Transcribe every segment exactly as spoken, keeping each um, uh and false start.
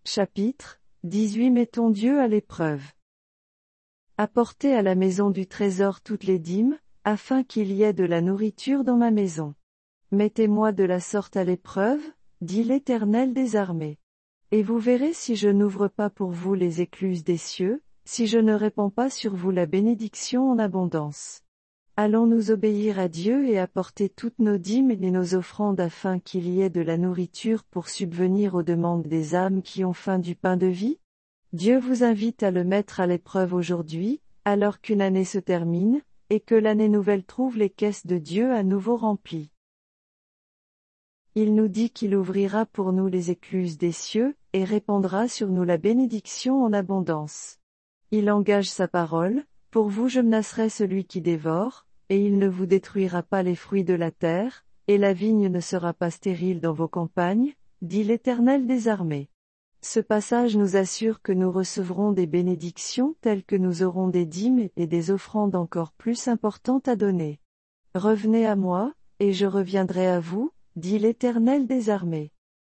Chapitre dix-huit. Mettons Dieu à l'épreuve. Apportez à la maison du trésor toutes les dîmes, afin qu'il y ait de la nourriture dans ma maison. Mettez-moi de la sorte à l'épreuve, dit l'Éternel des armées. Et vous verrez si je n'ouvre pas pour vous les écluses des cieux, si je ne répands pas sur vous la bénédiction en abondance. Allons-nous obéir à Dieu et apporter toutes nos dîmes et nos offrandes afin qu'il y ait de la nourriture pour subvenir aux demandes des âmes qui ont faim du pain de vie? Dieu vous invite à le mettre à l'épreuve aujourd'hui, alors qu'une année se termine, et que l'année nouvelle trouve les caisses de Dieu à nouveau remplies. Il nous dit qu'il ouvrira pour nous les écluses des cieux, et répandra sur nous la bénédiction en abondance. Il engage sa parole, pour vous je menacerai celui qui dévore, et il ne vous détruira pas les fruits de la terre, et la vigne ne sera pas stérile dans vos campagnes, dit l'Éternel des armées. Ce passage nous assure que nous recevrons des bénédictions telles que nous aurons des dîmes et des offrandes encore plus importantes à donner. Revenez à moi, et je reviendrai à vous, dit l'Éternel des armées.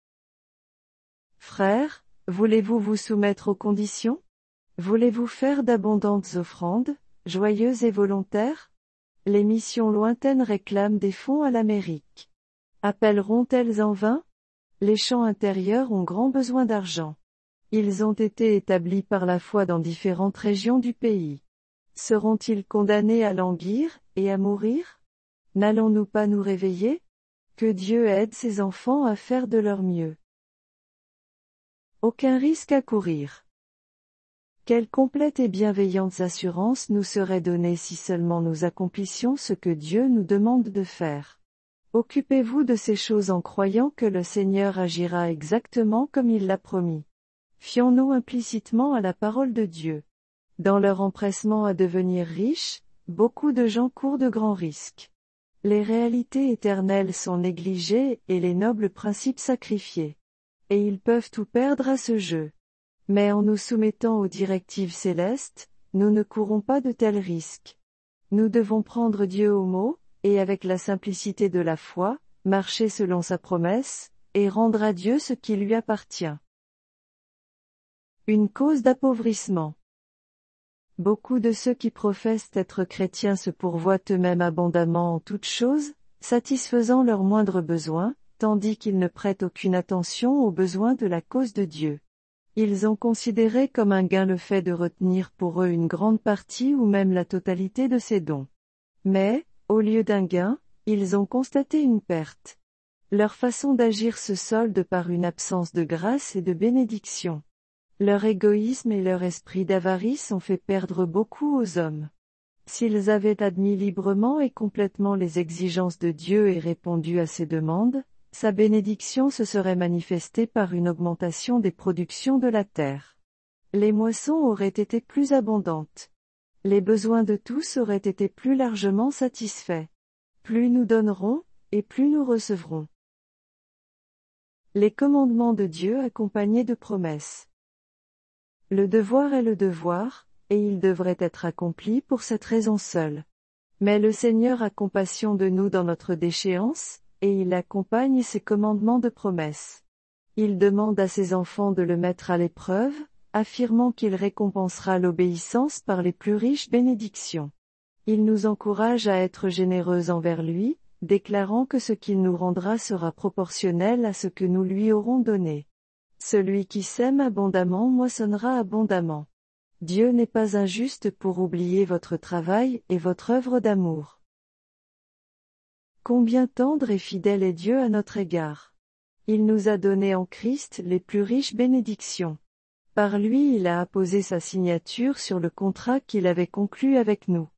Frères, voulez-vous vous soumettre aux conditions? Voulez-vous faire d'abondantes offrandes, joyeuses et volontaires? Les missions lointaines réclament des fonds à l'Amérique. Appelleront-elles en vain? Les champs intérieurs ont grand besoin d'argent. Ils ont été établis par la foi dans différentes régions du pays. Seront-ils condamnés à languir, et à mourir? N'allons-nous pas nous réveiller? Que Dieu aide ses enfants à faire de leur mieux. Aucun risque à courir. Quelle complète et bienveillante assurance nous serait donnée si seulement nous accomplissions ce que Dieu nous demande de faire. Occupez-vous de ces choses en croyant que le Seigneur agira exactement comme il l'a promis. Fions-nous implicitement à la parole de Dieu. Dans leur empressement à devenir riches, beaucoup de gens courent de grands risques. Les réalités éternelles sont négligées et les nobles principes sacrifiés. Et ils peuvent tout perdre à ce jeu. Mais en nous soumettant aux directives célestes, nous ne courons pas de tels risques. Nous devons prendre Dieu au mot, et avec la simplicité de la foi, marcher selon sa promesse, et rendre à Dieu ce qui lui appartient. Une cause d'appauvrissement. Beaucoup de ceux qui professent être chrétiens se pourvoient eux-mêmes abondamment en toutes choses, satisfaisant leurs moindres besoins, tandis qu'ils ne prêtent aucune attention aux besoins de la cause de Dieu. Ils ont considéré comme un gain le fait de retenir pour eux une grande partie ou même la totalité de ces dons. Mais, au lieu d'un gain, ils ont constaté une perte. Leur façon d'agir se solde par une absence de grâce et de bénédiction. Leur égoïsme et leur esprit d'avarice ont fait perdre beaucoup aux hommes. S'ils avaient admis librement et complètement les exigences de Dieu et répondu à ses demandes, sa bénédiction se serait manifestée par une augmentation des productions de la terre. Les moissons auraient été plus abondantes. Les besoins de tous auraient été plus largement satisfaits. Plus nous donnerons, et plus nous recevrons. Les commandements de Dieu accompagnés de promesses. Le devoir est le devoir, et il devrait être accompli pour cette raison seule. Mais le Seigneur a compassion de nous dans notre déchéance, et il accompagne ses commandements de promesses. Il demande à ses enfants de le mettre à l'épreuve, affirmant qu'il récompensera l'obéissance par les plus riches bénédictions. Il nous encourage à être généreux envers lui, déclarant que ce qu'il nous rendra sera proportionnel à ce que nous lui aurons donné. Celui qui sème abondamment moissonnera abondamment. Dieu n'est pas injuste pour oublier votre travail et votre œuvre d'amour. Combien tendre et fidèle est Dieu à notre égard. Il nous a donné en Christ les plus riches bénédictions. Par lui il a apposé sa signature sur le contrat qu'il avait conclu avec nous.